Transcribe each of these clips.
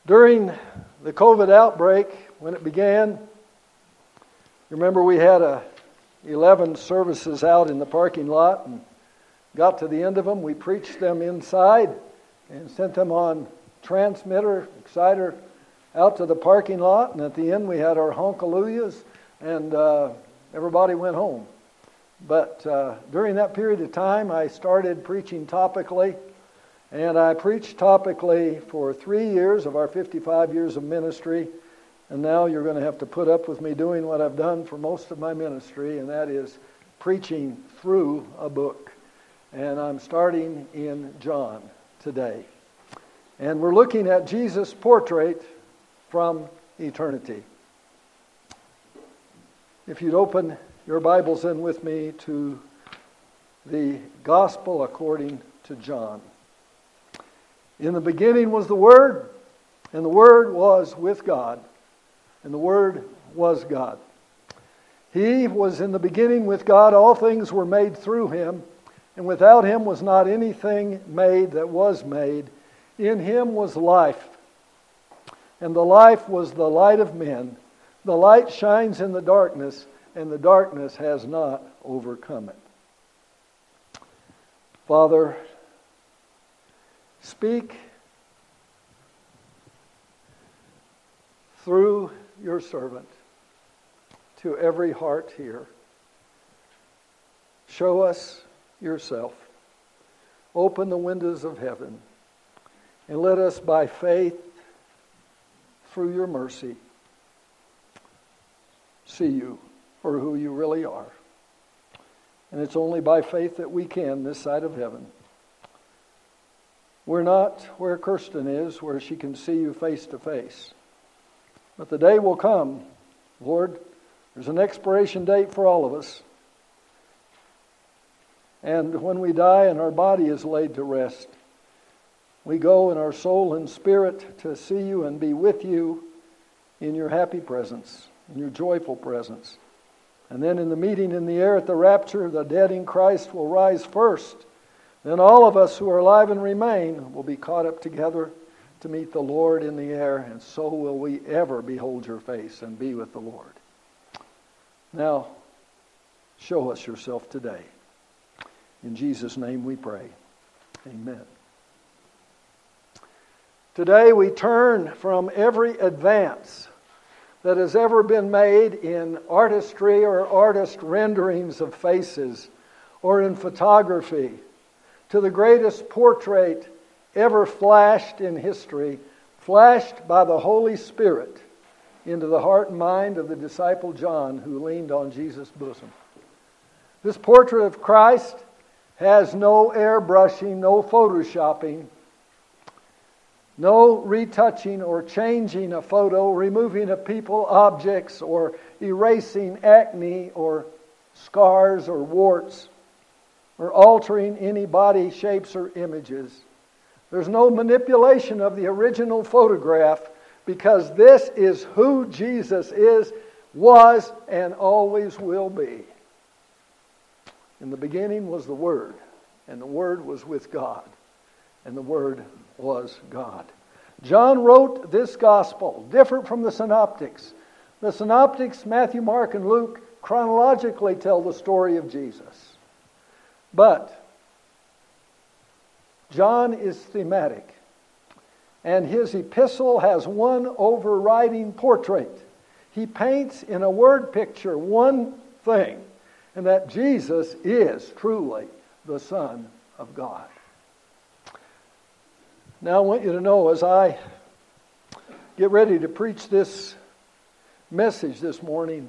During the COVID outbreak, when it began, remember we had 11 services out in the parking lot and got to the end of them. We preached them inside and sent them on transmitter, exciter, out to the parking lot. And at the end we had our honkalooyas and everybody went home. But during that period of time, I started preaching topically. And I preached topically for 3 years of our 55 years of ministry. And now you're going to have to put up with me doing what I've done for most of my ministry, and that is preaching through a book. And I'm starting in John today. And we're looking at Jesus' portrait from eternity. If you'd open your Bibles in with me to the Gospel according to John. In the beginning was the Word, and the Word was with God, and the Word was God. He was in the beginning with God. All things were made through Him, and without Him was not anything made that was made. In Him was life, and the life was the light of men. The light shines in the darkness, and the darkness has not overcome it. Father, speak through your servant to every heart here. Show us yourself. Open the windows of heaven and let us by faith, through your mercy, see you for who you really are. And it's only by faith that we can this side of heaven. We're not where Kirsten is, where she can see you face to face. But the day will come, Lord, there's an expiration date for all of us. And when we die and our body is laid to rest, we go in our soul and spirit to see you and be with you in your happy presence, in your joyful presence. And then in the meeting in the air at the rapture, the dead in Christ will rise first. Then all of us who are alive and remain will be caught up together to meet the Lord in the air, and so will we ever behold your face and be with the Lord. Now, show us yourself today. In Jesus' name we pray. Amen. Today we turn from every advance that has ever been made in artistry or artist renderings of faces or in photography to the greatest portrait ever flashed in history, flashed by the Holy Spirit into the heart and mind of the disciple John who leaned on Jesus' bosom. This portrait of Christ has no airbrushing, no photoshopping, no retouching or changing a photo, removing of people, objects, or erasing acne or scars or warts, or altering any body shapes or images. There's no manipulation of the original photograph because this is who Jesus is, was, and always will be. In the beginning was the Word, and the Word was with God, and the Word was God. John wrote this gospel, different from the synoptics. The synoptics, Matthew, Mark, and Luke, chronologically tell the story of Jesus. But John is thematic, and his epistle has one overriding portrait. He paints in a word picture one thing, and that Jesus is truly the Son of God. Now I want you to know, as I get ready to preach this message this morning,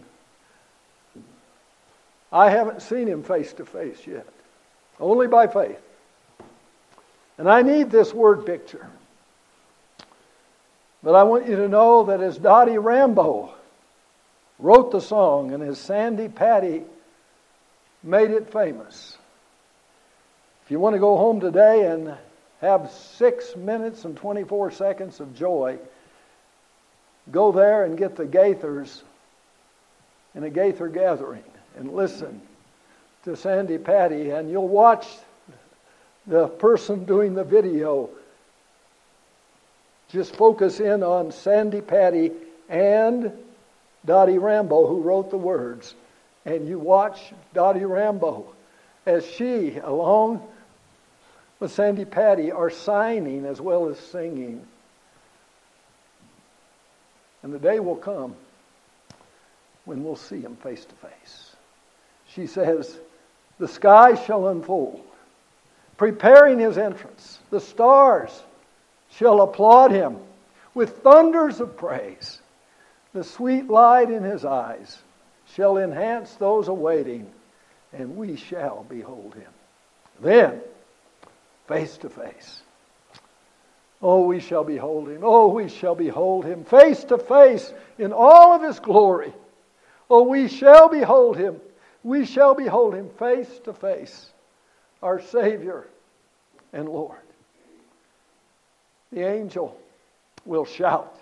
I haven't seen him face to face yet. Only by faith. And I need this word picture. But I want you to know that as Dottie Rambo wrote the song and as Sandy Patty made it famous, if you want to go home today and have 6 minutes and 24 seconds of joy, go there and get the Gaithers in a Gaither gathering and listen to Sandy Patty, and you'll watch the person doing the video just focus in on Sandy Patty and Dottie Rambo, who wrote the words. And you watch Dottie Rambo as she, along with Sandy Patty, are signing as well as singing. And the day will come when we'll see him face to face. She says, the sky shall unfold, preparing his entrance. The stars shall applaud him with thunders of praise. The sweet light in his eyes shall enhance those awaiting, and we shall behold him. Then, face to face. Oh, we shall behold him. Oh, we shall behold him face to face in all of his glory. Oh, we shall behold him. We shall behold him face to face, our Savior and Lord. The angel will shout.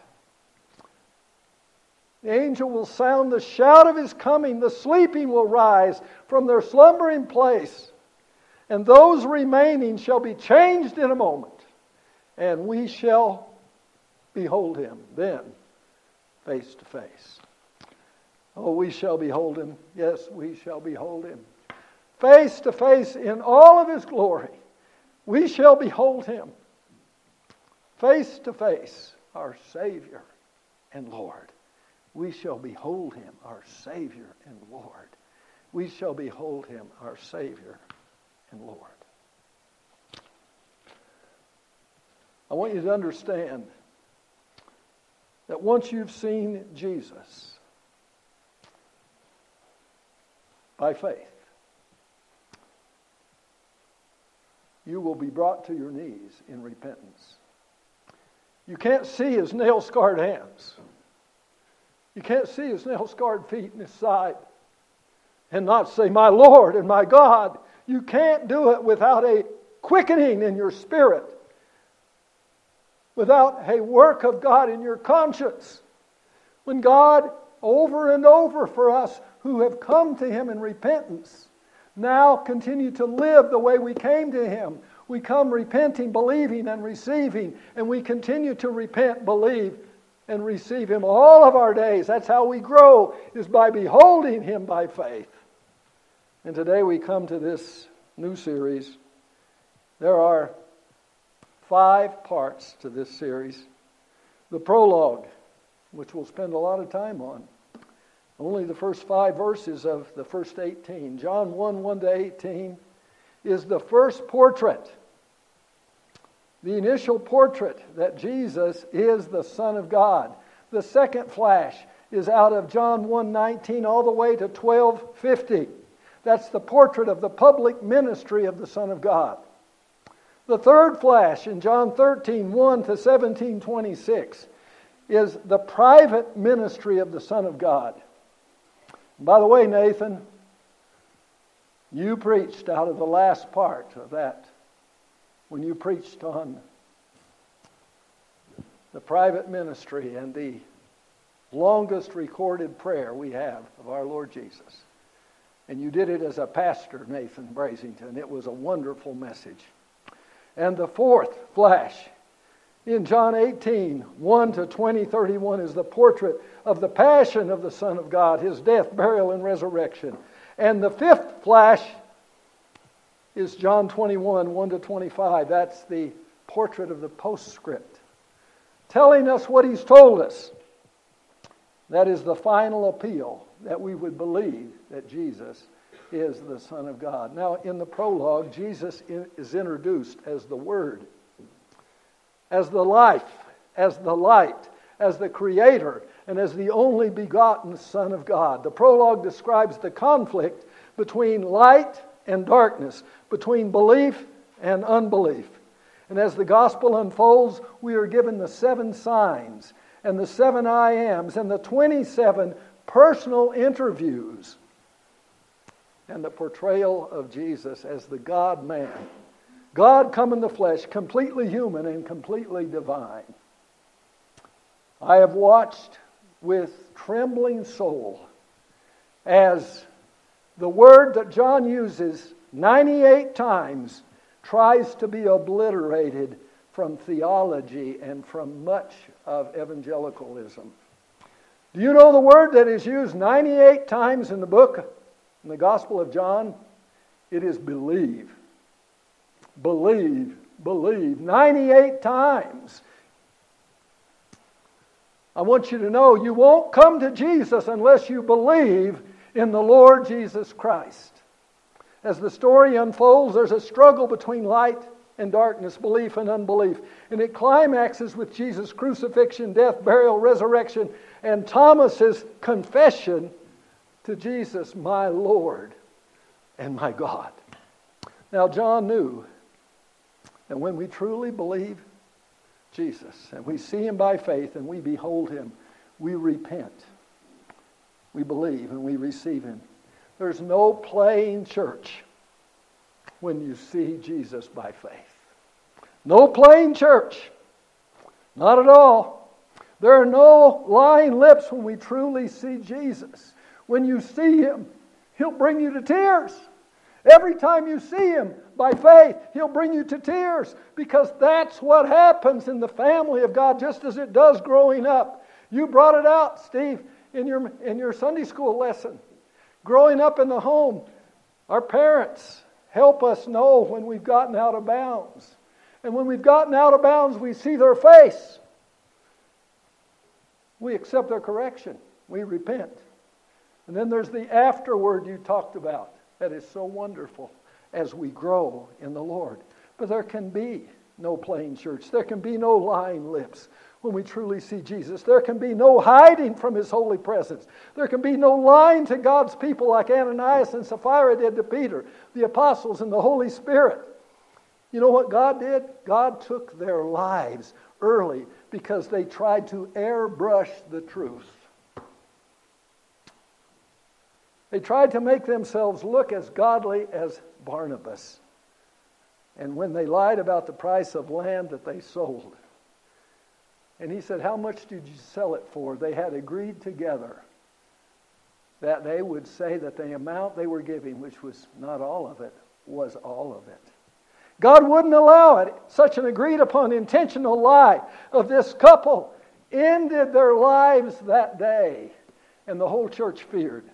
The angel will sound the shout of his coming. The sleeping will rise from their slumbering place. And those remaining shall be changed in a moment. And we shall behold him then, face to face. Oh, we shall behold him. Yes, we shall behold him. Face to face in all of his glory. We shall behold him. Face to face, our Savior and Lord. We shall behold him, our Savior and Lord. We shall behold him, our Savior and Lord. I want you to understand that once you've seen Jesus by faith, you will be brought to your knees in repentance. You can't see his nail-scarred hands. You can't see his nail-scarred feet and his side and not say, my Lord and my God. You can't do it without a quickening in your spirit, without a work of God in your conscience. When God, over and over for us who have come to him in repentance, now continue to live the way we came to him. We come repenting, believing, and receiving, and we continue to repent, believe, and receive him all of our days. That's how we grow, is by beholding him by faith. And today we come to this new series. There are 5 parts to this series. The prologue, which we'll spend a lot of time on. Only the first 5 verses of the first 18. John 1, 1-18 is the first portrait. The initial portrait that Jesus is the Son of God. The second flash is out of John 1:19 all the way to 12:50. That's the portrait of the public ministry of the Son of God. The third flash in John 13:1-17:26 is the private ministry of the Son of God. And by the way, Nathan, you preached out of the last part of that when you preached on the private ministry and the longest recorded prayer we have of our Lord Jesus. And you did it as a pastor, Nathan Brasington. It was a wonderful message. And the fourth flash in John 18:1-20:31 is the portrait of the passion of the Son of God, his death, burial, and resurrection. And the fifth flash is John 21:1-25. That's the portrait of the postscript, telling us what he's told us. That is the final appeal, that we would believe that Jesus is the Son of God. Now, in the prologue, Jesus is introduced as the Word, as the life, as the light, as the Creator, and as the only begotten Son of God. The prologue describes the conflict between light and darkness, between belief and unbelief. And as the gospel unfolds, we are given the 7 signs and the 7 I ams and the 27 personal interviews and the portrayal of Jesus as the God-man. God come in the flesh, completely human and completely divine. I have watched with trembling soul as the word that John uses 98 times tries to be obliterated from theology and from much of evangelicalism. Do you know the word that is used 98 times in the book, in the Gospel of John? It is believe. Believe, believe. 98 times. I want you to know you won't come to Jesus unless you believe in the Lord Jesus Christ. As the story unfolds, there's a struggle between light and darkness, belief and unbelief. And it climaxes with Jesus' crucifixion, death, burial, resurrection, and Thomas's confession to Jesus, my Lord and my God. Now, John knew that when we truly believe Jesus and we see Him by faith and we behold Him, we repent. We believe and we receive Him. There's no playing church when you see Jesus by faith. No playing church. Not at all. There are no lying lips when we truly see Jesus. When you see Him, He'll bring you to tears. Every time you see Him by faith, He'll bring you to tears, because that's what happens in the family of God, just as it does growing up. You brought it out, Steve, in your Sunday school lesson. Growing up in the home, our parents help us know when we've gotten out of bounds. And when we've gotten out of bounds, we see their face. We accept their correction. We repent. And then there's the afterward you talked about. That is so wonderful as we grow in the Lord. But there can be no playing church. There can be no lying lips when we truly see Jesus. There can be no hiding from His holy presence. There can be no lying to God's people like Ananias and Sapphira did to Peter, the apostles, and the Holy Spirit. You know what God did? God took their lives early because they tried to airbrush the truth. They tried to make themselves look as godly as Barnabas. And when they lied about the price of land that they sold, and he said, "How much did you sell it for?" They had agreed together that they would say that the amount they were giving, which was not all of it, was all of it. God wouldn't allow it. Such an agreed upon intentional lie of this couple ended their lives that day, and the whole church feared.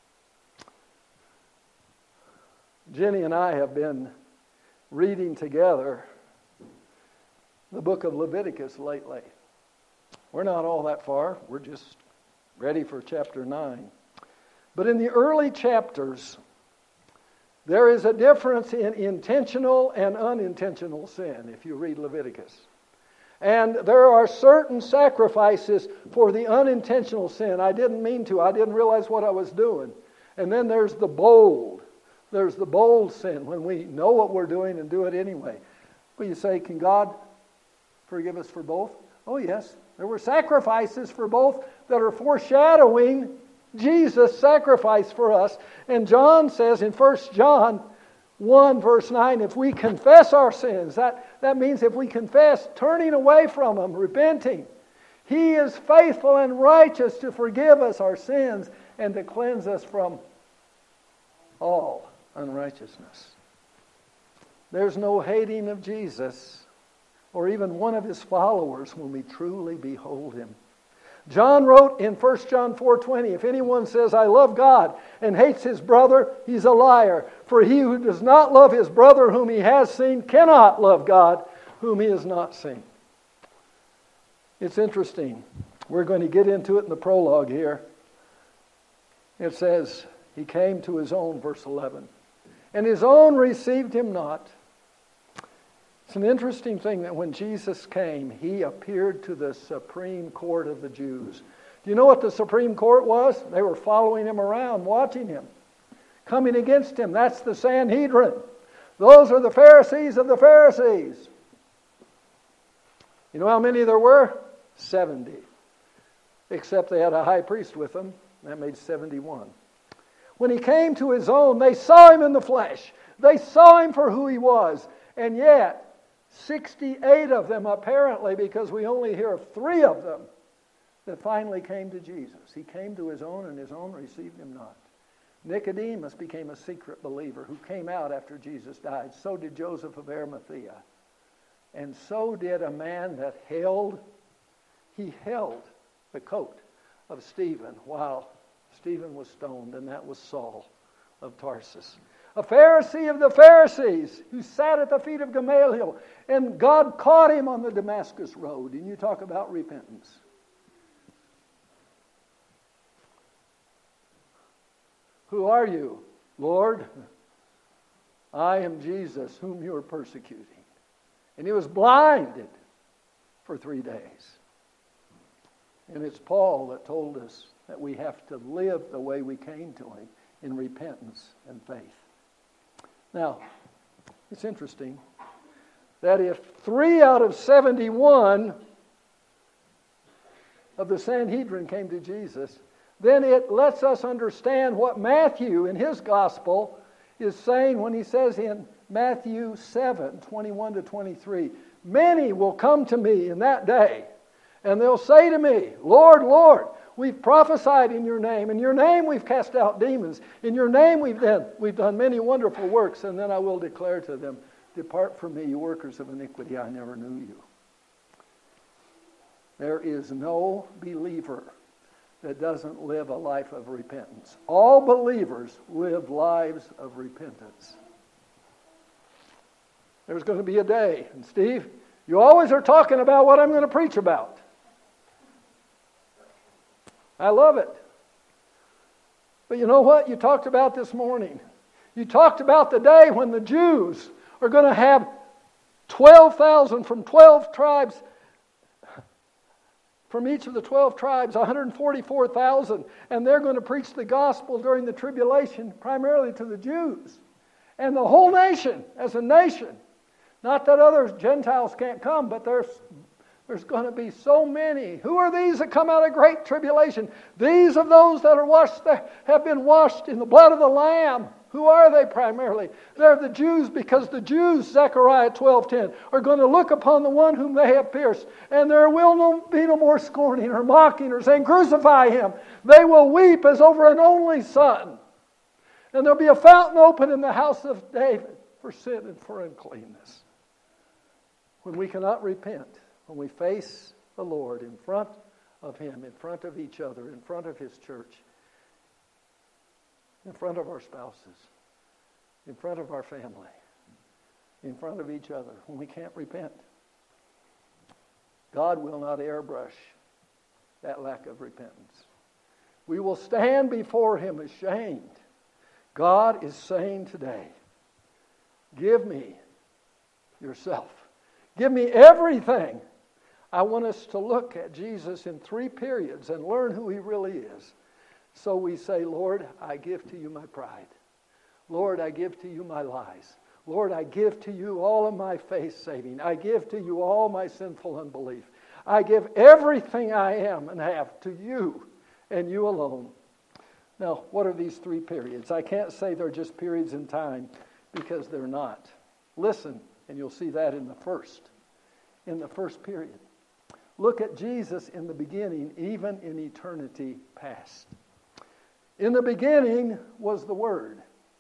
Jenny and I have been reading together the book of Leviticus lately. We're not all that far. We're just ready for chapter 9. But in the early chapters, there is a difference in intentional and unintentional sin, if you read Leviticus. And there are certain sacrifices for the unintentional sin. I didn't mean to. I didn't realize what I was doing. And then there's the bold. There's the bold sin when we know what we're doing and do it anyway. Well, you say, can God forgive us for both? Oh, yes. There were sacrifices for both that are foreshadowing Jesus' sacrifice for us. And John says in 1 John 1 verse 9, if we confess our sins, that means if we confess turning away from them, repenting, He is faithful and righteous to forgive us our sins and to cleanse us from all unrighteousness. There's no hating of Jesus or even one of His followers when we truly behold Him. John wrote in 1 John 4:20, if anyone says, I love God, and hates his brother, he's a liar. For he who does not love his brother whom he has seen cannot love God whom he has not seen. It's interesting. We're going to get into it in the prologue here. It says, He came to His own, verse 11. And His own received Him not. It's an interesting thing that when Jesus came, He appeared to the Supreme Court of the Jews. Do you know what the Supreme Court was? They were following Him around, watching Him, coming against Him. That's the Sanhedrin. Those are the Pharisees of the Pharisees. You know how many there were? 70. Except they had a high priest with them. That made 71. When He came to His own, they saw Him in the flesh. They saw Him for who He was. And yet, 68 of them apparently, because we only hear of 3 of them, that finally came to Jesus. He came to His own, and His own received Him not. Nicodemus became a secret believer who came out after Jesus died. So did Joseph of Arimathea. And so did a man that held the coat of Stephen while Stephen was stoned, and that was Saul of Tarsus. A Pharisee of the Pharisees who sat at the feet of Gamaliel, and God caught him on the Damascus road. And you talk about repentance. Who are you, Lord? I am Jesus, whom you are persecuting. And he was blinded for 3 days. And it's Paul that told us that we have to live the way we came to him, in repentance and faith. Now, it's interesting that if 3 out of 71 of the Sanhedrin came to Jesus, then it lets us understand what Matthew in his gospel is saying when he says in Matthew 7:21-23, many will come to me in that day, and they'll say to me, Lord, Lord, we've prophesied in your name. In your name we've cast out demons. In your name we've done many wonderful works. And then I will declare to them, depart from me, you workers of iniquity, I never knew you. There is no believer that doesn't live a life of repentance. All believers live lives of repentance. There's going to be a day. And Steve, you always are talking about what I'm going to preach about. I love it. But you know what you talked about this morning? You talked about the day when the Jews are going to have 12,000 from 12 tribes, from each of the 12 tribes, 144,000, and they're going to preach the gospel during the tribulation, primarily to the Jews. And the whole nation, as a nation, not that other Gentiles can't come, but there's going to be so many. Who are these that come out of great tribulation? These of those that are washed, that have been washed in the blood of the Lamb. Who are they primarily? They're the Jews, because the Jews, Zechariah 12:10, are going to look upon the one whom they have pierced, and there will be no more scorning or mocking or saying, crucify him. They will weep as over an only son. And there'll be a fountain open in the house of David for sin and for uncleanness. When we cannot repent, when we face the Lord in front of him, in front of each other, in front of his church, in front of our spouses, in front of our family, in front of each other, when we can't repent, God will not airbrush that lack of repentance. We will stand before him ashamed. God is saying today, give me yourself. Give me everything. I want us to look at Jesus in 3 periods and learn who he really is. So we say, Lord, I give to you my pride. Lord, I give to you my lies. Lord, I give to you all of my faith saving. I give to you all my sinful unbelief. I give everything I am and have to you and you alone. Now, what are these 3 periods? I can't say they're just periods in time, because they're not. Listen, and you'll see that in the first period. Look at Jesus in the beginning, even in eternity past. In the beginning was the Word.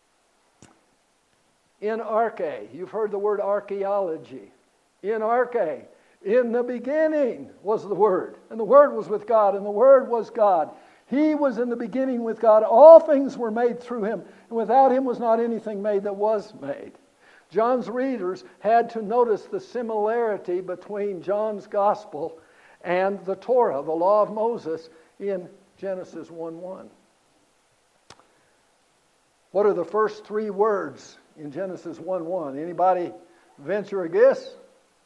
In arche, you've heard the word archaeology. In arche, in the beginning was the Word. And the Word was with God, and the Word was God. He was in the beginning with God. All things were made through him, and without him was not anything made that was made. John's readers had to notice the similarity between John's Gospel and the Torah, the law of Moses, in Genesis 1:1. What are the first 3 words in Genesis 1:1? Anybody venture a guess?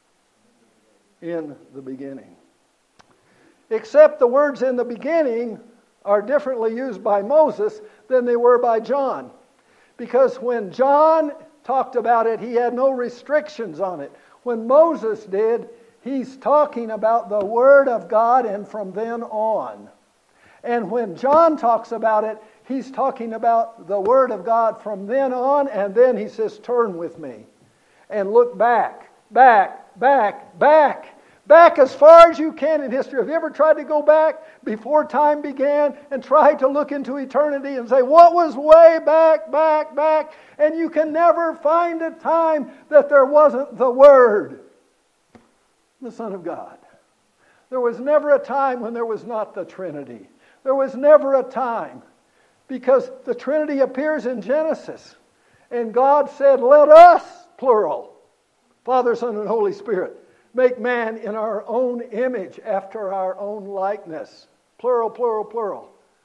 In the beginning. Except the words in the beginning are differently used by Moses than they were by John. Because when John talked about it, he had no restrictions on it. When Moses did, he's talking about the Word of God and from then on. And when John talks about it, he's talking about the Word of God from then on, and then he says, turn with me and look back as far as you can in history. Have you ever tried to go back before time began and tried to look into eternity and say, what was way back? And you can never find a time that there wasn't the Word. the Son of God. There was never a time when there was not the Trinity. There was never a time, because the Trinity appears in Genesis. And God said, let us, plural, Father, Son, and Holy Spirit, make man in our own image, after our own likeness. Plural, plural, plural.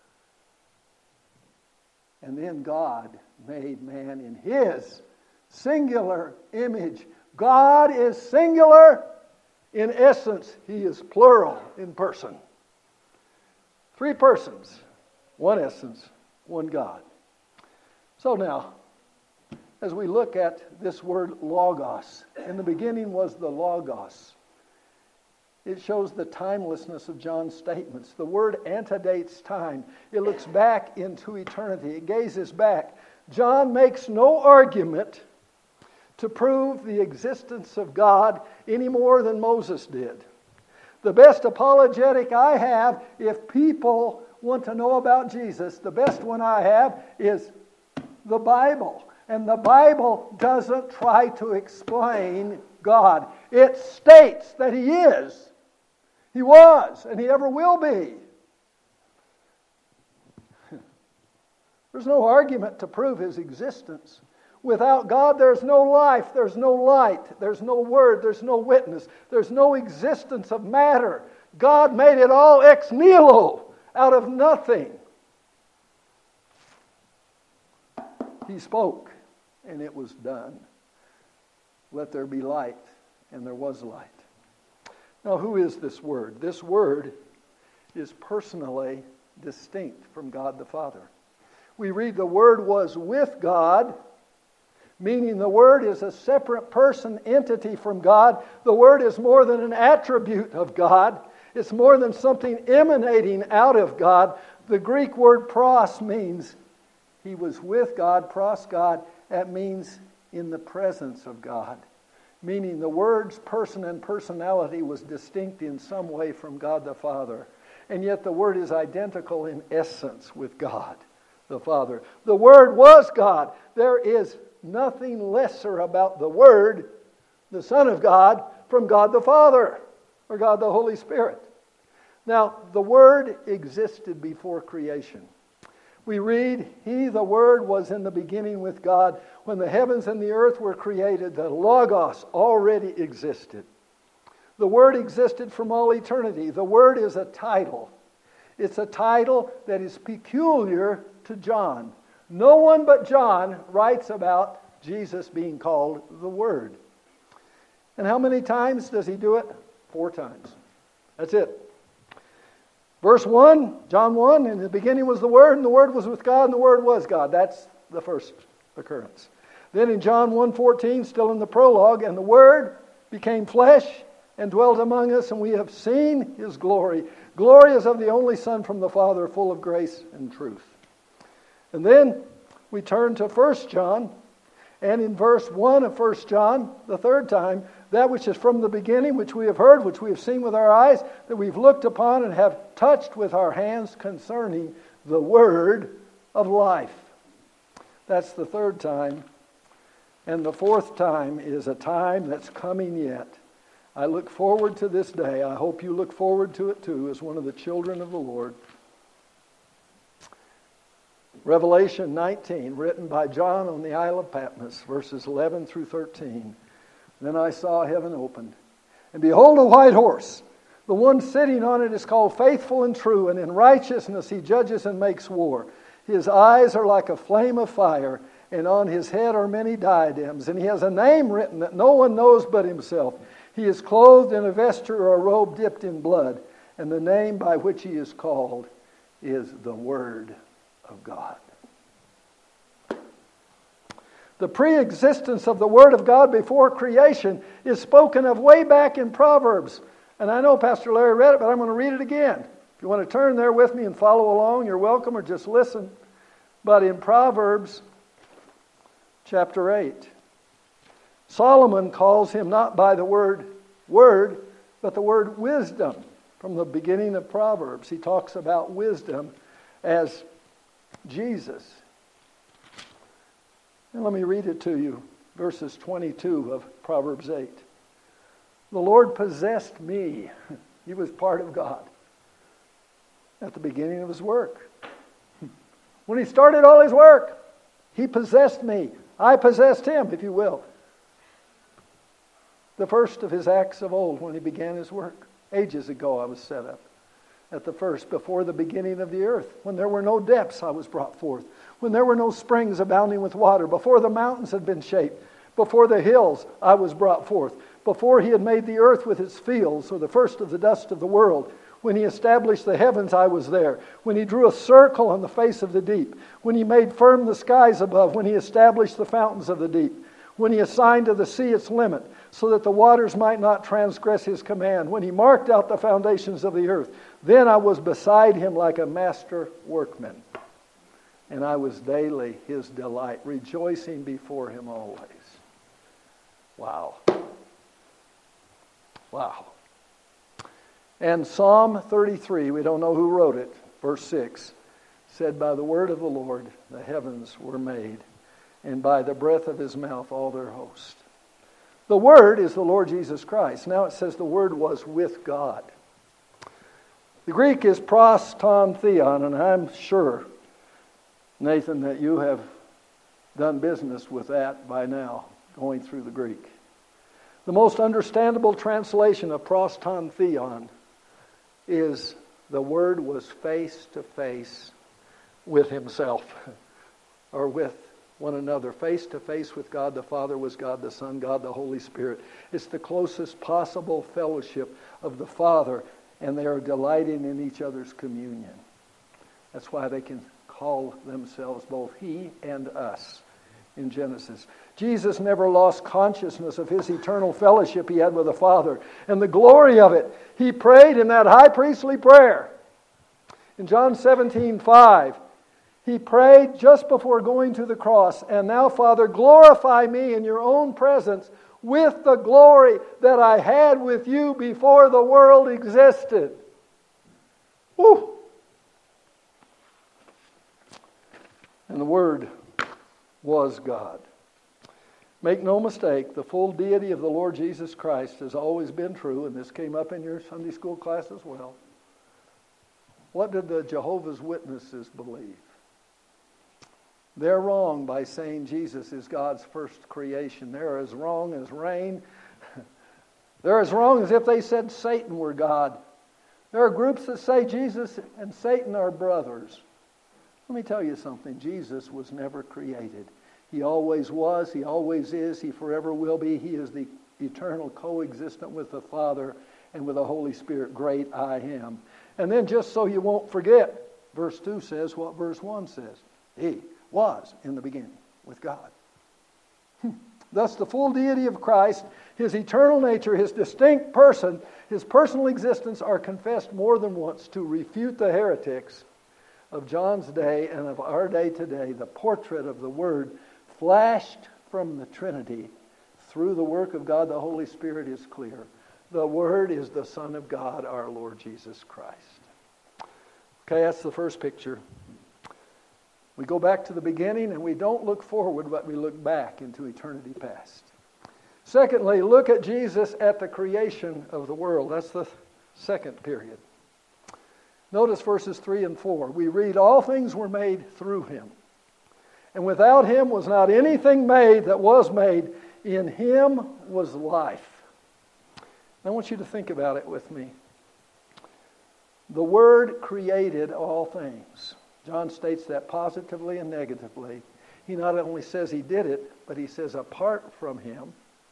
And then God made man in His singular image. God is singular in essence. He is plural in person. 3 persons, 1 essence, 1 God. So now, as we look at this word logos, in the beginning was the logos. It shows the timelessness of John's statements. The word antedates time. It looks back into eternity. It gazes back. John makes no argument to prove the existence of God any more than Moses did. The best apologetic I have, if people want to know about Jesus, the best one I have is the Bible. And the Bible doesn't try to explain God. It states that He is. He was, and He ever will be. There's no argument to prove His existence. Without God, there's no life, there's no light, there's no word, there's no witness, there's no existence of matter. God made it all ex nihilo, out of nothing. He spoke, and it was done. Let there be light, and there was light. Now, who is this Word? This Word is personally distinct from God the Father. We read the Word was with God, meaning the Word is a separate person, entity from God. The Word is more than an attribute of God. It's more than something emanating out of God. The Greek word pros means He was with God, pros God. That means in the presence of God. Meaning the Word's person and personality was distinct in some way from God the Father. And yet the Word is identical in essence with God the Father. The Word was God. There is nothing lesser about the Word, the Son of God, from God the Father or God the Holy Spirit. Now, the Word existed before creation. We read, He, the Word, was in the beginning with God. When the heavens and the earth were created, the Logos already existed. The Word existed from all eternity. The Word is a title. It's a title that is peculiar to John. No one but John writes about Jesus being called the Word. And how many times does he do it? 4 times. That's it. Verse 1, John 1, in the beginning was the Word, and the Word was with God, and the Word was God. That's the first occurrence. Then in John 1:14, still in the prologue, and the Word became flesh and dwelt among us, and we have seen His glory. Glory is of the only Son from the Father, full of grace and truth. And then we turn to 1 John, and in verse 1 of 1 John, the 3rd time, that which is from the beginning, which we have heard, which we have seen with our eyes, that we've looked upon and have touched with our hands concerning the Word of life. That's the 3rd time. And the 4th time is a time that's coming yet. I look forward to this day. I hope you look forward to it too as one of the children of the Lord. Revelation 19, written by John on the Isle of Patmos, verses 11 through 13. Then I saw heaven opened, and behold, a white horse. The one sitting on it is called Faithful and True, and in righteousness he judges and makes war. His eyes are like a flame of fire, and on his head are many diadems. And he has a name written that no one knows but himself. He is clothed in a vesture or a robe dipped in blood, and the name by which he is called is the Word of God. The pre-existence of the Word of God before creation is spoken of way back in Proverbs. And I know Pastor Larry read it, but I'm going to read it again. If you want to turn there with me and follow along, you're welcome, or just listen. But in Proverbs chapter 8, Solomon calls him not by the word, but the word wisdom. From the beginning of Proverbs, he talks about wisdom as Jesus. And let me read it to you, verses 22 of Proverbs 8. The Lord possessed me. He was part of God at the beginning of His work. When He started all His work, He possessed me. I possessed Him, if you will. The first of His acts of old when He began His work. Ages ago I was set up. At the first, before the beginning of the earth. When there were no depths, I was brought forth. When there were no springs abounding with water. Before the mountains had been shaped. Before the hills, I was brought forth. Before He had made the earth with its fields, or the first of the dust of the world. When He established the heavens, I was there. When He drew a circle on the face of the deep. When He made firm the skies above. When He established the fountains of the deep. When He assigned to the sea its limit, so that the waters might not transgress His command. When He marked out the foundations of the earth. Then I was beside Him like a master workman. And I was daily His delight, rejoicing before Him always. Wow. Wow. And Psalm 33, we don't know who wrote it, verse 6, said, by the word of the Lord the heavens were made, and by the breath of His mouth all their host. The Word is the Lord Jesus Christ. Now it says the Word was with God. The Greek is pros ton theon, and I'm sure, Nathan, that you have done business with that by now, going through the Greek. The most understandable translation of pros ton theon is the Word was face to face with Himself, or with one another. Face to face with God the Father was God the Son, God the Holy Spirit. It's the closest possible fellowship of the Father, and they are delighting in each other's communion. That's why they can call themselves both He and us in Genesis. Jesus never lost consciousness of His eternal fellowship He had with the Father and the glory of it. He prayed in that high priestly prayer. In John 17:5, He prayed just before going to the cross, and now, Father, glorify me in your own presence with the glory that I had with you before the world existed. Woo! And the Word was God. Make no mistake, the full deity of the Lord Jesus Christ has always been true, and this came up in your Sunday school class as well. What did the Jehovah's Witnesses believe? They're wrong by saying Jesus is God's first creation. They're as wrong as rain. They're as wrong as if they said Satan were God. There are groups that say Jesus and Satan are brothers. Let me tell you something. Jesus was never created. He always was. He always is. He forever will be. He is the eternal coexistent with the Father and with the Holy Spirit. Great I Am. And then just so you won't forget, verse 2 says what verse 1 says. He was in the beginning with God. Thus the full deity of Christ, His eternal nature, His distinct person, His personal existence are confessed more than once to refute the heretics of John's day and of our day today. The portrait of the Word flashed from the Trinity through the work of God the Holy Spirit is clear. The Word is the Son of God, our Lord Jesus Christ. Okay, that's the first picture. We go back to the beginning and we don't look forward, but we look back into eternity past. Secondly, look at Jesus at the creation of the world. That's the second period. Notice verses 3 and 4. We read, all things were made through Him. And without Him was not anything made that was made. In Him was life. I want you to think about it with me. The Word created all things. John states that positively and negatively. He not only says He did it, but he says apart from Him,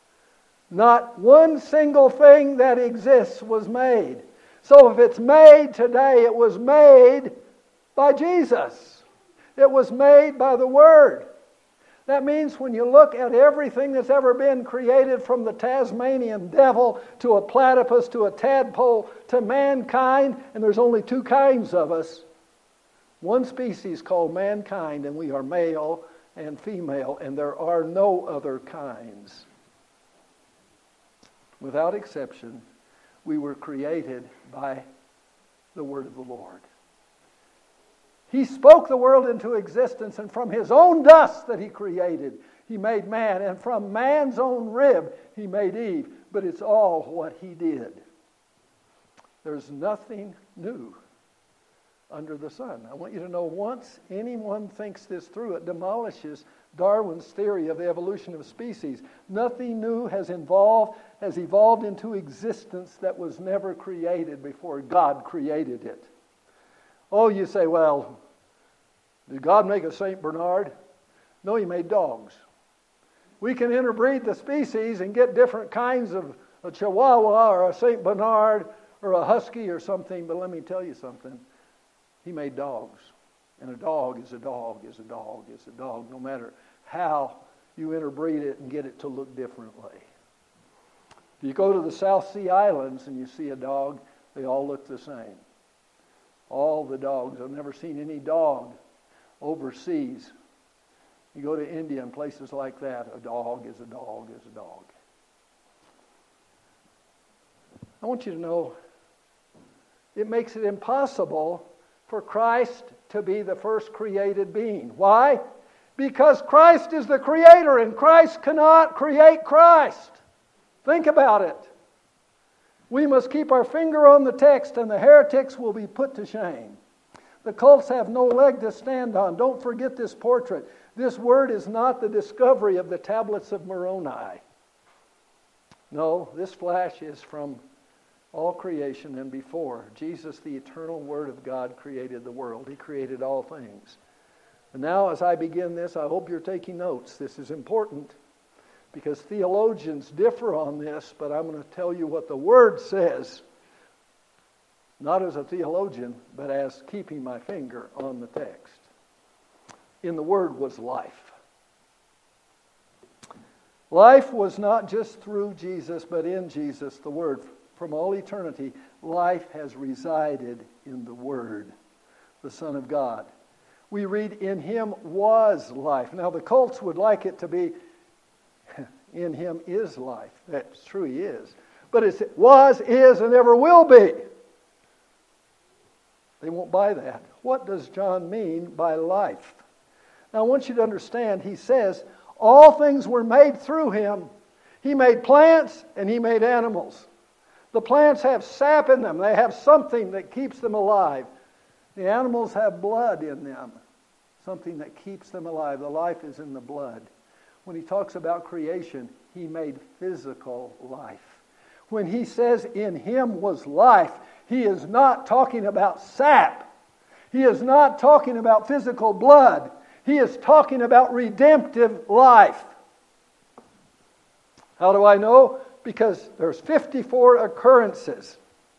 not one single thing that exists was made. So if it's made today, it was made by Jesus. It was made by the Word. That means when you look at everything that's ever been created, from the Tasmanian devil to a platypus to a tadpole to mankind, and there's only two kinds of us. One species called mankind, and we are male and female, and there are no other kinds. Without exception, we were created by the word of the Lord. He spoke the world into existence, and from His own dust that He created, He made man, and from man's own rib He made Eve. But it's all what He did. There's nothing new under the sun. I want you to know, once anyone thinks this through, it demolishes Darwin's theory of the evolution of species. Nothing new has evolved into existence that was never created before God created it. Oh, you say, well, did God make a St. Bernard? No, He made dogs. We can interbreed the species and get different kinds of a Chihuahua or a St. Bernard or a Husky or something, but let me tell you something. He made dogs. And a dog is a dog is a dog is a dog, no matter how you interbreed it and get it to look differently. If you go to the South Sea Islands and you see a dog, they all look the same. All the dogs. I've never seen any dog overseas. You go to India and places like that, a dog is a dog is a dog. I want you to know, it makes it impossible for Christ to be the first created being. Why? Because Christ is the Creator and Christ cannot create Christ. Think about it. We must keep our finger on the text and the heretics will be put to shame. The cults have no leg to stand on. Don't forget this portrait. This word is not the discovery of the tablets of Moroni. No, this flash is from all creation and before. Jesus, the eternal Word of God, created the world. He created all things. And now as I begin this, I hope you're taking notes. This is important because theologians differ on this, but I'm going to tell you what the Word says, not as a theologian, but as keeping my finger on the text. In the Word was life. Life was not just through Jesus, but in Jesus, the Word. From all eternity, life has resided in the Word, the Son of God. We read, in Him was life. Now the cults would like it to be, in Him is life. That's true, He is. But it's was, is, and ever will be. They won't buy that. What does John mean by life? Now I want you to understand, he says, all things were made through Him. He made plants and He made animals. The plants have sap in them. They have something that keeps them alive. The animals have blood in them, something that keeps them alive. The life is in the blood. When he talks about creation, He made physical life. When he says in Him was life, he is not talking about sap. He is not talking about physical blood. He is talking about redemptive life. How do I know? Because there's 54 occurrences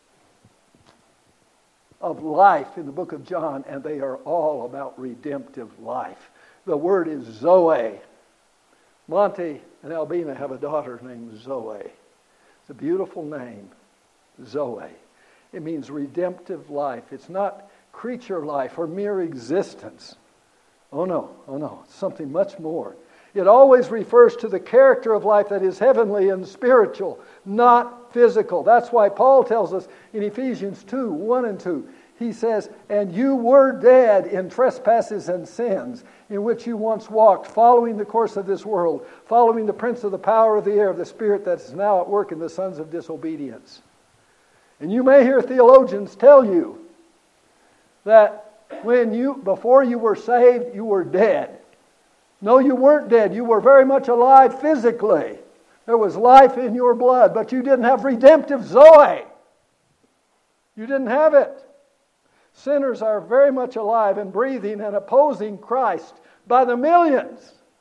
of life in the book of John, and they are all about redemptive life. The word is Zoe. Monty and Albina have a daughter named Zoe. It's a beautiful name, Zoe. It means redemptive life. It's not creature life or mere existence. Oh no, it's something much more. It always refers to the character of life that is heavenly and spiritual, not physical. That's why Paul tells us in Ephesians 2, 1 and 2, he says, and you were dead in trespasses and sins, in which you once walked, following the course of this world, following the prince of the power of the air, the spirit that is now at work in the sons of disobedience. And you may hear theologians tell you that before you were saved, you were dead. No, you weren't dead. You were very much alive physically. There was life in your blood, but you didn't have redemptive Zoe. You didn't have it. Sinners are very much alive and breathing and opposing Christ by the millions.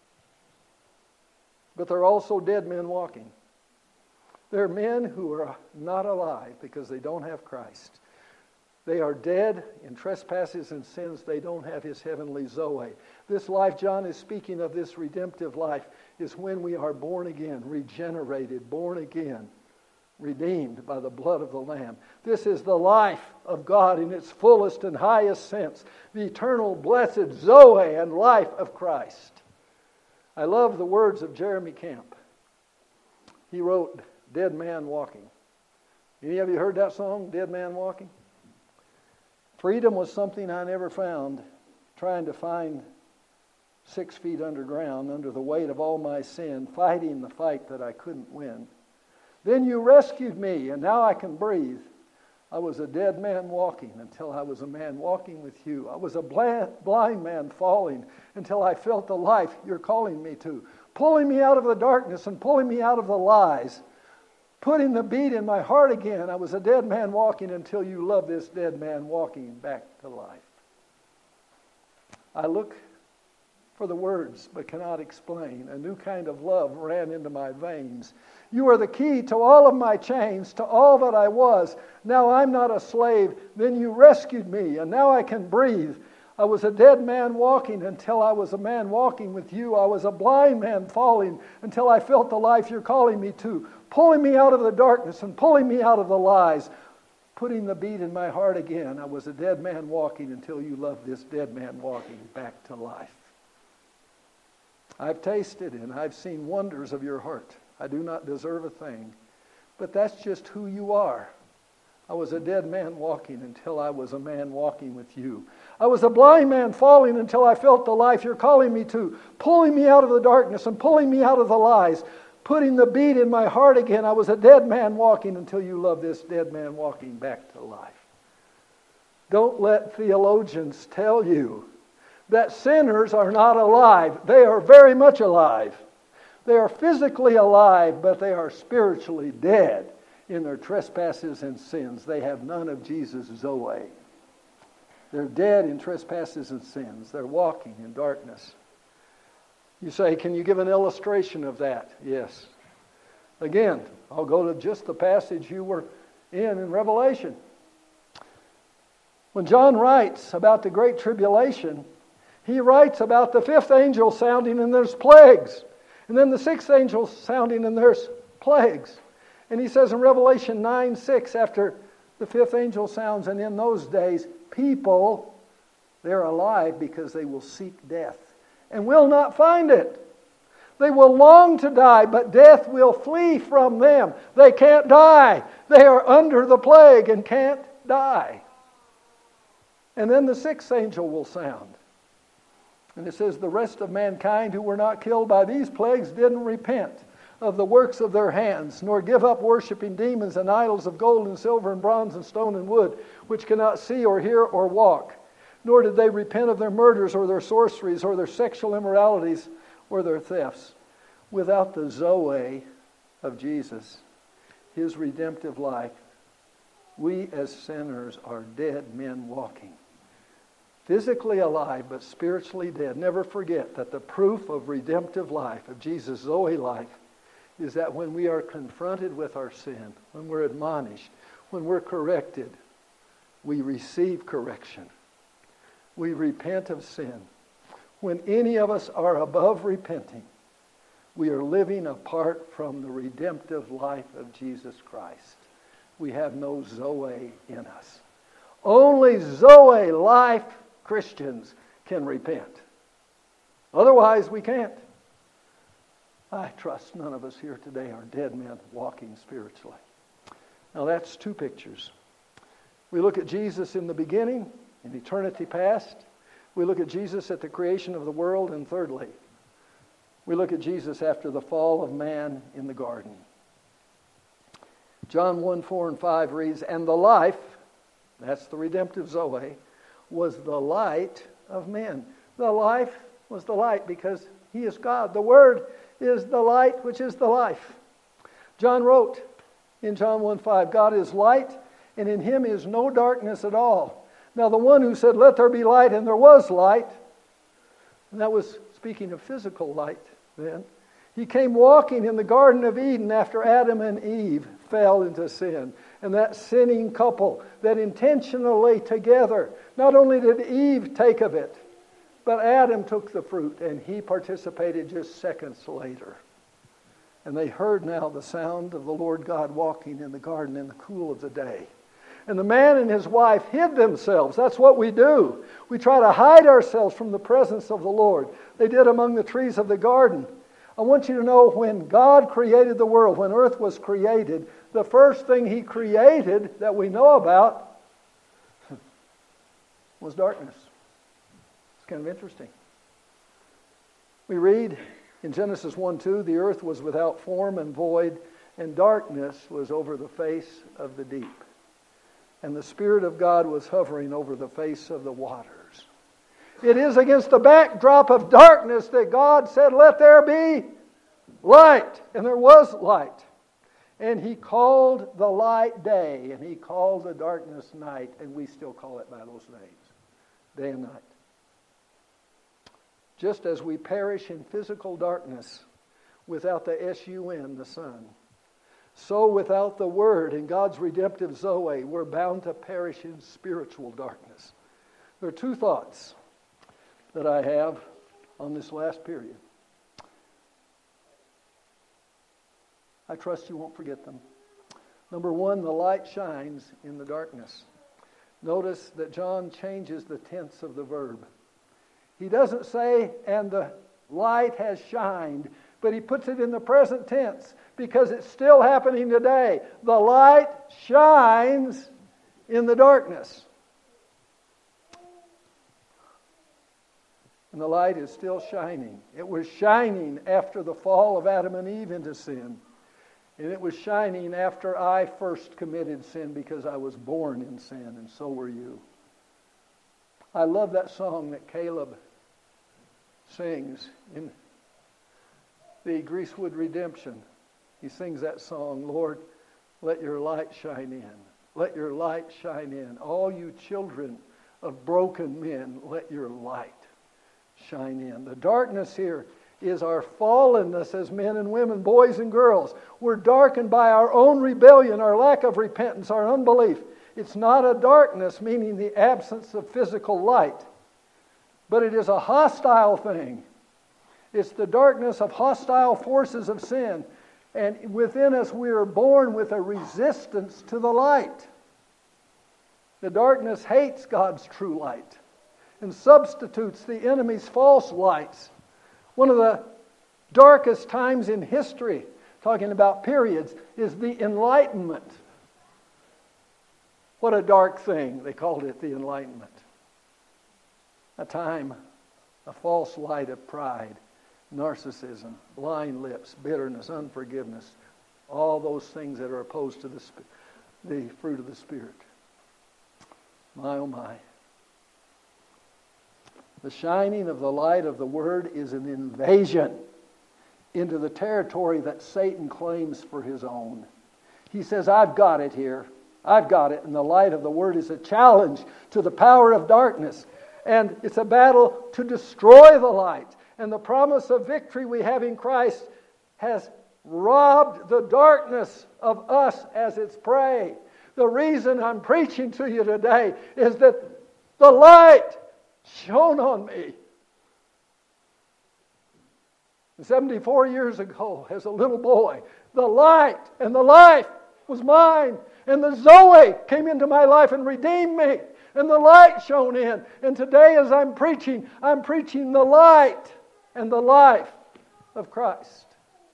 But they're also dead men walking. They're men who are not alive because they don't have Christ. They are dead in trespasses and sins. They don't have His heavenly Zoe. This life John is speaking of, this redemptive life, is when we are born again, regenerated, born again, redeemed by the blood of the Lamb. This is the life of God in its fullest and highest sense, the eternal, blessed Zoe and life of Christ. I love the words of Jeremy Camp. He wrote, Dead Man Walking. Any of you heard that song, Dead Man Walking? Freedom was something I never found, trying to find 6 feet underground under the weight of all my sin, fighting the fight that I couldn't win. Then you rescued me, and now I can breathe. I was a dead man walking until I was a man walking with you. I was a blind man falling until I felt the life you're calling me to, pulling me out of the darkness and pulling me out of the lies, putting the beat in my heart again. I was a dead man walking until you loved this dead man walking back to life. I look for the words but cannot explain. A new kind of love ran into my veins. You are the key to all of my chains, to all that I was. Now I'm not a slave. Then you rescued me, and now I can breathe. I was a dead man walking until I was a man walking with you. I was a blind man falling until I felt the life you're calling me to, pulling me out of the darkness and pulling me out of the lies, putting the beat in my heart again. I was a dead man walking until you loved this dead man walking back to life. I've tasted and I've seen wonders of your heart. I do not deserve a thing, but that's just who you are. I was a dead man walking until I was a man walking with you. I was a blind man falling until I felt the life you're calling me to, pulling me out of the darkness and pulling me out of the lies, putting the beat in my heart again. I was a dead man walking until you loved this dead man walking back to life. Don't let theologians tell you that sinners are not alive. They are very much alive. They are physically alive, but they are spiritually dead in their trespasses and sins. They have none of Jesus' Zoe. They're dead in trespasses and sins. They're walking in darkness. You say, can you give an illustration of that? Yes. Again, I'll go to just the passage you were in Revelation. When John writes about the Great Tribulation, he writes about the 5th angel sounding and there's plagues. And then the 6th angel sounding and there's plagues. And he says in Revelation 9:6, after the 5th angel sounds, and in those days, people, they're alive because they will seek death and will not find it. They will long to die, but death will flee from them. They can't die. They are under the plague and can't die. And then the 6th angel will sound. And it says, the rest of mankind who were not killed by these plagues didn't repent of the works of their hands, nor give up worshiping demons and idols of gold and silver and bronze and stone and wood, which cannot see or hear or walk. Nor did they repent of their murders or their sorceries or their sexual immoralities or their thefts. Without the Zoe of Jesus, His redemptive life, we as sinners are dead men walking. Physically alive, but spiritually dead. Never forget that the proof of redemptive life, of Jesus' Zoe life, is that when we are confronted with our sin, when we're admonished, when we're corrected, we receive correction. We repent of sin. When any of us are above repenting, we are living apart from the redemptive life of Jesus Christ. We have no Zoe in us. Only Zoe life Christians can repent. Otherwise, we can't. I trust none of us here today are dead men walking spiritually. Now that's 2 pictures. We look at Jesus in the beginning, in eternity past. We look at Jesus at the creation of the world. And thirdly, we look at Jesus after the fall of man in the garden. John 1:4-5 reads, and the life, that's the redemptive Zoe, was the light of men. The life was the light because He is God. The Word is the light which is the life. John wrote in John 1:5, God is light, and in Him is no darkness at all. Now the one who said, let there be light, and there was light, and that was speaking of physical light then, He came walking in the Garden of Eden after Adam and Eve fell into sin. And that sinning couple that intentionally together, not only did Eve take of it, but Adam took the fruit and he participated just seconds later. And they heard now the sound of the Lord God walking in the garden in the cool of the day. And the man and his wife hid themselves. That's what we do. We try to hide ourselves from the presence of the Lord. They did among the trees of the garden. I want you to know, when God created the world, when earth was created, the first thing He created that we know about was darkness. It's kind of interesting. We read in Genesis 1:2, the earth was without form and void, and darkness was over the face of the deep. And the Spirit of God was hovering over the face of the waters. It is against the backdrop of darkness that God said, "Let there be light." And there was light. And He called the light day, and He called the darkness night, and we still call it by those names, day and night. Just as we perish in physical darkness without the S-U-N, the sun, so without the Word and God's redemptive Zoe, we're bound to perish in spiritual darkness. There are two thoughts that I have on this last period. I trust you won't forget them. Number one, the light shines in the darkness. Notice that John changes the tense of the verb. He doesn't say, "and the light has shined," but he puts it in the present tense because it's still happening today. The light shines in the darkness. And the light is still shining. It was shining after the fall of Adam and Eve into sin. And it was shining after I first committed sin because I was born in sin, and so were you. I love that song that Caleb sings in the Greasewood Redemption. He sings that song, "Lord, let your light shine in. Let your light shine in. All you children of broken men, let your light shine in." The darkness here is our fallenness as men and women, boys and girls. We're darkened by our own rebellion, our lack of repentance, our unbelief. It's not a darkness, meaning the absence of physical light, but it is a hostile thing. It's the darkness of hostile forces of sin. And within us we are born with a resistance to the light. The darkness hates God's true light and substitutes the enemy's false lights. One of the darkest times in history, talking about periods, is the Enlightenment. What a dark thing. They called it the Enlightenment. A time, a false light of pride, narcissism, blind lips, bitterness, unforgiveness, all those things that are opposed to the fruit of the Spirit. My, oh my. The shining of the light of the Word is an invasion into the territory that Satan claims for his own. He says, "I've got it here. I've got it." And the light of the Word is a challenge to the power of darkness. And it's a battle to destroy the light. And the promise of victory we have in Christ has robbed the darkness of us as its prey. The reason I'm preaching to you today is that the light shone on me. 74 years ago, as a little boy, the light and the life was mine. And the Zoe came into my life and redeemed me. And the light shone in. And today as I'm preaching the light and the life of Christ.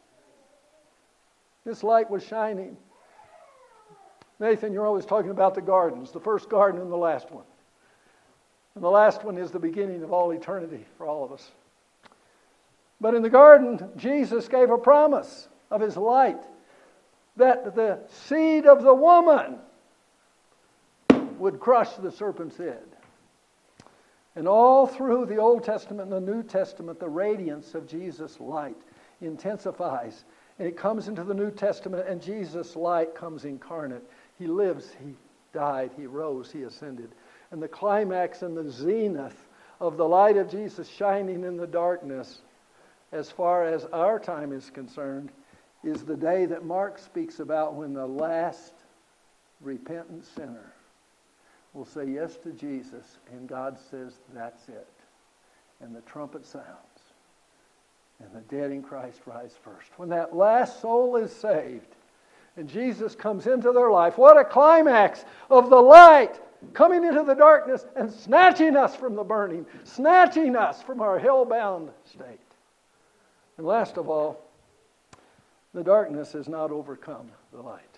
This light was shining. Nathan, you're always talking about the gardens, the first garden and the last one. And the last one is the beginning of all eternity for all of us. But in the garden, Jesus gave a promise of His light, that the seed of the woman would crush the serpent's head. And all through the Old Testament and the New Testament, the radiance of Jesus' light intensifies. And it comes into the New Testament, and Jesus' light comes incarnate. He lives, He died, He rose, He ascended. And the climax and the zenith of the light of Jesus shining in the darkness, as far as our time is concerned, is the day that Mark speaks about, when the last repentant sinner will say yes to Jesus, and God says, "That's it." And the trumpet sounds, and the dead in Christ rise first. When that last soul is saved, and Jesus comes into their life, what a climax of the light coming into the darkness and snatching us from the burning, snatching us from our hell-bound state. And last of all, the darkness has not overcome the light.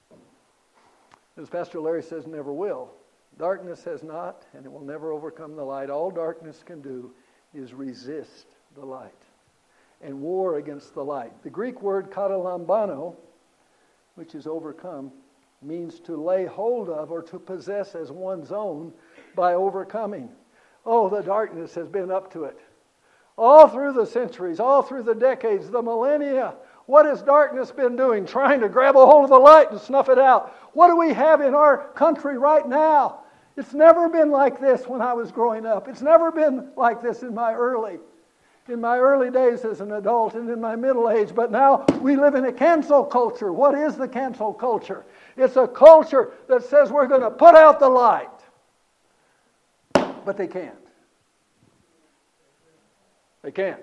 As Pastor Larry says, never will. Darkness has not, and it will never overcome the light. All darkness can do is resist the light. and war against the light. The Greek word katalambano, which is overcome, means to lay hold of or to possess as one's own by overcoming. Oh, the darkness has been up to it. All through the centuries, all through the decades, the millennia, what has darkness been doing? Trying to grab a hold of the light and snuff it out. What do we have in our country right now? It's never been like this when I was growing up. It's never been like this in my early days as an adult and in my middle age. But now we live in a cancel culture. What is the cancel culture? It's a culture that says we're going to put out the light. But they can't. They can't.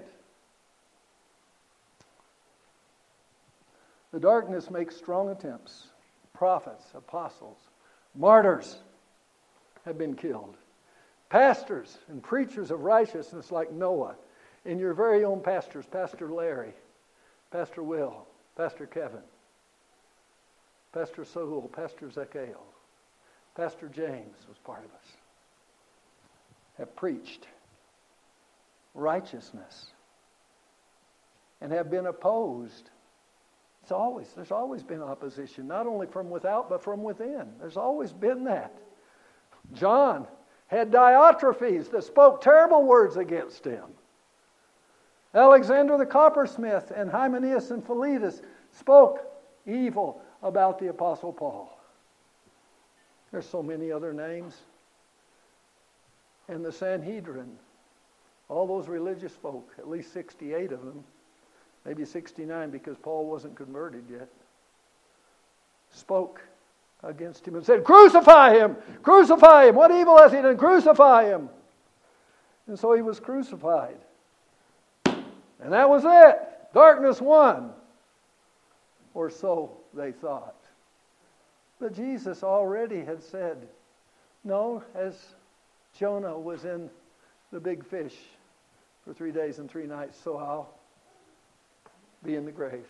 The darkness makes strong attempts. Prophets, apostles, martyrs have been killed. Pastors and preachers of righteousness like Noah, and your very own pastors, Pastor Larry, Pastor Will, Pastor Kevin, Pastor Sahul, Pastor Zekael, Pastor James was part of us, have preached righteousness and have been opposed. There's always been opposition, not only from without, but from within. There's always been that. John had Diotrephes that spoke terrible words against him. Alexander the coppersmith and Hymenaeus and Philetus spoke evil about the Apostle Paul. There's so many other names. And the Sanhedrin, all those religious folk, at least 68 of them, maybe 69 because Paul wasn't converted yet, spoke against him and said, "Crucify him! Crucify him! What evil has he done? Crucify him!" And so he was crucified. And that was it. Darkness won. Or so they thought. But Jesus already had said, no, as Jonah was in the big fish for 3 days and 3 nights, so I'll be in the grave.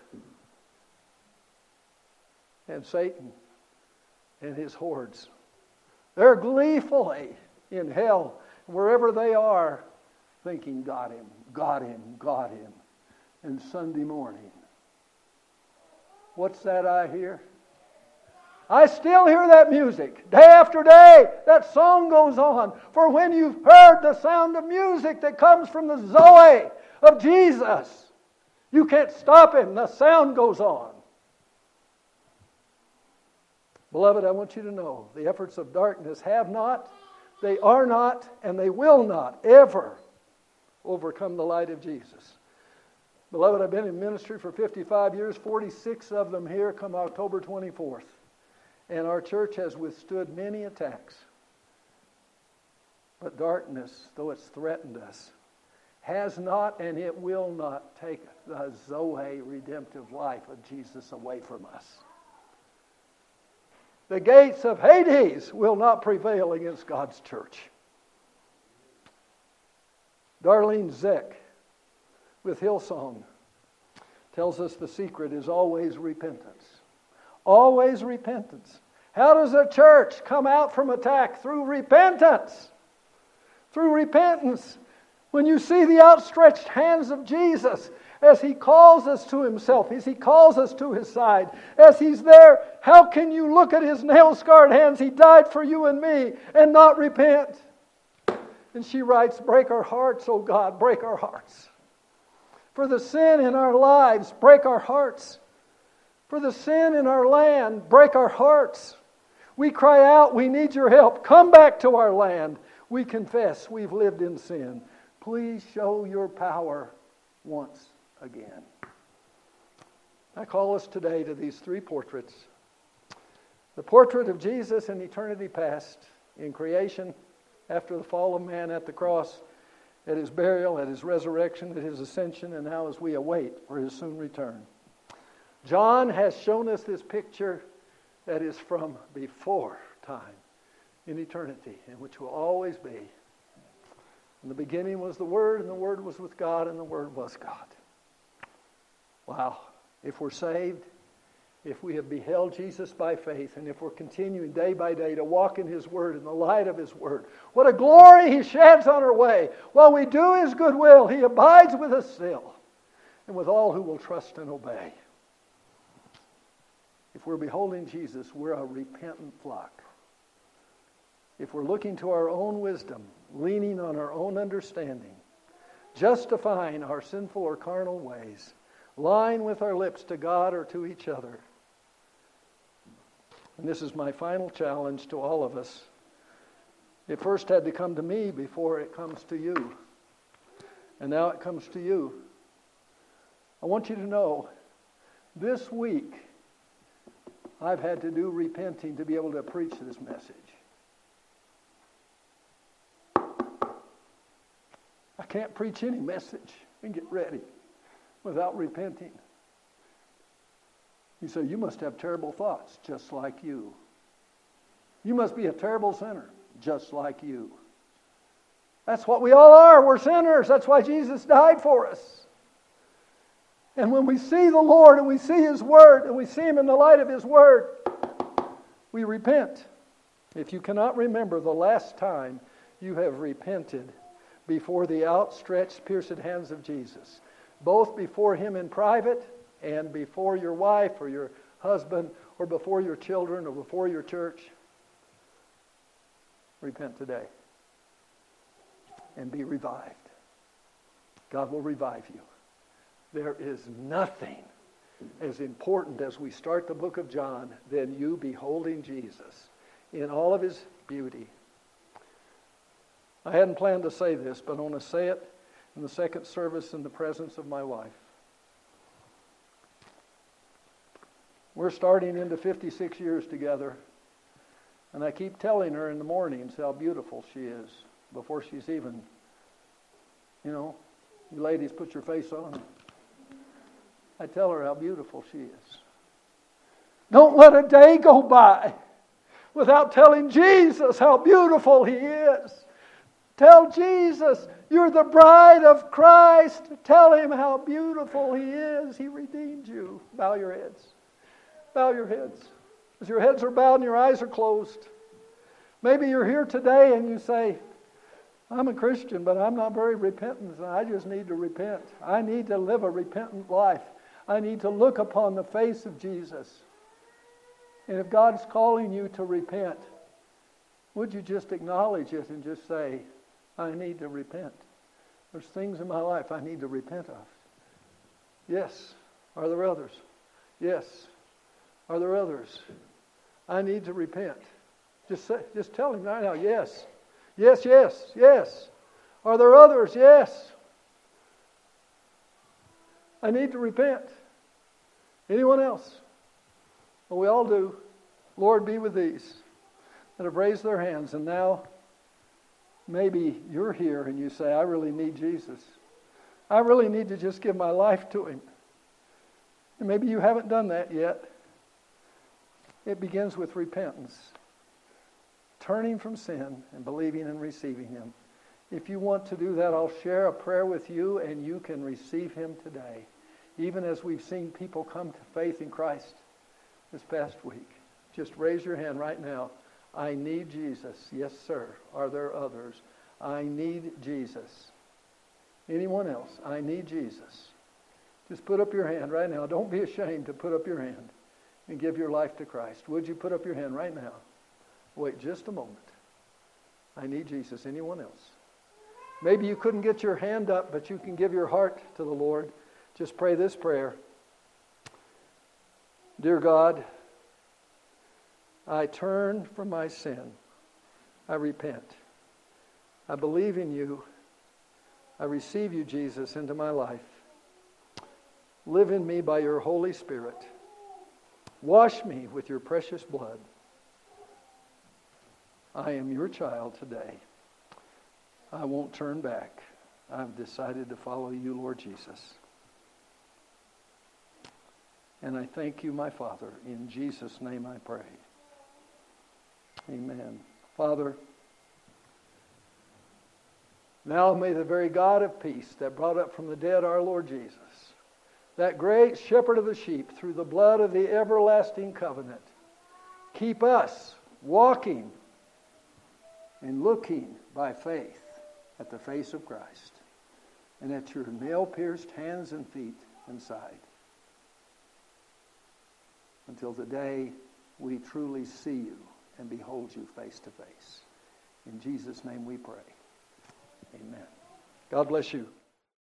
And Satan and his hordes, they're gleefully in hell, wherever they are, thinking, got him, got him, got him. And Sunday morning, what's that I hear? I still hear that music. Day after day, that song goes on. For when you've heard the sound of music that comes from the Zoe of Jesus, you can't stop him. The sound goes on. Beloved, I want you to know the efforts of darkness have not, they are not, and they will not ever overcome the light of Jesus. Beloved, I've been in ministry for 55 years, 46 of them here come October 24th. And our church has withstood many attacks. But darkness, though it's threatened us, has not and it will not take the Zoe redemptive life of Jesus away from us. The gates of Hades will not prevail against God's church. Darlene Zek with Hillsong tells us the secret is always repentance. Always repentance. How does a church come out from attack? Through repentance. Through repentance. When you see the outstretched hands of Jesus as He calls us to Himself, as He calls us to His side, as He's there, how can you look at His nail-scarred hands? He died for you and me and not repent. And she writes, break our hearts, oh God, break our hearts. For the sin in our lives, break our hearts. For the sin in our land, break our hearts. We cry out, we need your help. Come back to our land. We confess we've lived in sin. Please show your power once again. I call us today to these 3 portraits. The portrait of Jesus in eternity past, in creation, after the fall of man at the cross, at His burial, at His resurrection, at His ascension, and now as we await for His soon return. John has shown us this picture that is from before time, in eternity, and which will always be. In the beginning was the Word, and the Word was with God, and the Word was God. Wow. If we're saved, if we have beheld Jesus by faith, and if we're continuing day by day to walk in His Word, in the light of His Word, what a glory He sheds on our way. While we do His good will, He abides with us still. and with all who will trust and obey. If we're beholding Jesus, we're a repentant flock. If we're looking to our own wisdom, leaning on our own understanding, justifying our sinful or carnal ways, lying with our lips to God or to each other. And this is my final challenge to all of us. It first had to come to me before it comes to you. And now it comes to you. I want you to know, this week, I've had to do repenting to be able to preach this message. I can't preach any message and get ready without repenting. You say, you must have terrible thoughts just like you. You must be a terrible sinner just like you. That's what we all are. We're sinners. That's why Jesus died for us. And when we see the Lord and we see His Word and we see Him in the light of His Word, we repent. If you cannot remember the last time you have repented before the outstretched, pierced hands of Jesus, both before Him in private and before your wife or your husband or before your children or before your church, repent today and be revived. God will revive you. There is nothing as important as we start the book of John than you beholding Jesus in all of His beauty. I hadn't planned to say this, but I want to say it in the second service in the presence of my wife. We're starting into 56 years together, and I keep telling her in the mornings how beautiful she is before she's even, you ladies put your face on. I tell her how beautiful she is. Don't let a day go by without telling Jesus how beautiful He is. Tell Jesus you're the bride of Christ. Tell Him how beautiful He is. He redeemed you. Bow your heads. Bow your heads. As your heads are bowed and your eyes are closed. Maybe you're here today and you say, I'm a Christian, but I'm not very repentant. I just need to repent. I need to live a repentant life. I need to look upon the face of Jesus. And if God's calling you to repent, would you just acknowledge it and just say, I need to repent. There's things in my life I need to repent of. Yes. Are there others? Yes. Are there others? I need to repent. Just tell Him right now, yes. Yes, yes, yes. Are there others? Yes. I need to repent. Anyone else? Well, we all do. Lord, be with these that have raised their hands. And now, maybe you're here and you say, I really need Jesus. I really need to just give my life to Him. And maybe you haven't done that yet. It begins with repentance. Turning from sin and believing and receiving Him. If you want to do that, I'll share a prayer with you and you can receive Him today. Even as we've seen people come to faith in Christ this past week. Just raise your hand right now. I need Jesus. Yes, sir. Are there others? I need Jesus. Anyone else? I need Jesus. Just put up your hand right now. Don't be ashamed to put up your hand and give your life to Christ. Would you put up your hand right now? Wait just a moment. I need Jesus. Anyone else? Maybe you couldn't get your hand up, but you can give your heart to the Lord. Just pray this prayer. Dear God, I turn from my sin. I repent. I believe in you. I receive you, Jesus, into my life. Live in me by your Holy Spirit. Wash me with your precious blood. I am your child today. I won't turn back. I've decided to follow you, Lord Jesus. And I thank you, my Father. In Jesus' name I pray. Amen. Father, now may the very God of peace that brought up from the dead our Lord Jesus, that great shepherd of the sheep, through the blood of the everlasting covenant, keep us walking and looking by faith at the face of Christ and at your nail-pierced hands and feet inside. Until the day we truly see you and behold you face to face. In Jesus' name we pray. Amen. God bless you.